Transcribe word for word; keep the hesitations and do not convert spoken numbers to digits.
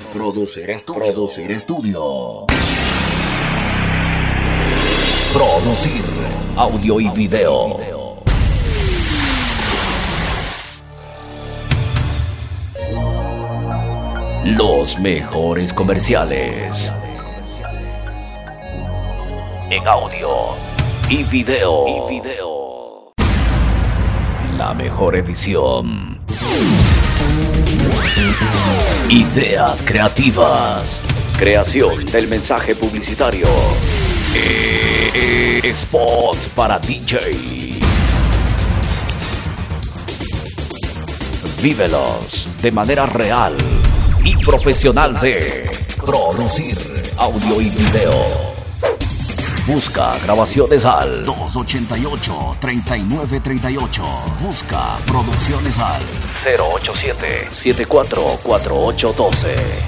Producir estudio. Producir estudio. Producir audio y video. Los mejores comerciales en audio y video. Y video. La mejor edición. Ideas creativas. Creación del mensaje publicitario. Eh, eh, spots para D J. Vívelos de manera real y profesional de producir audio y video. Busca grabaciones al dos ochenta y ocho, treinta y nueve treinta y ocho. Busca producciones al cero ochenta y siete, setenta y cuatro, cuarenta y ocho doce.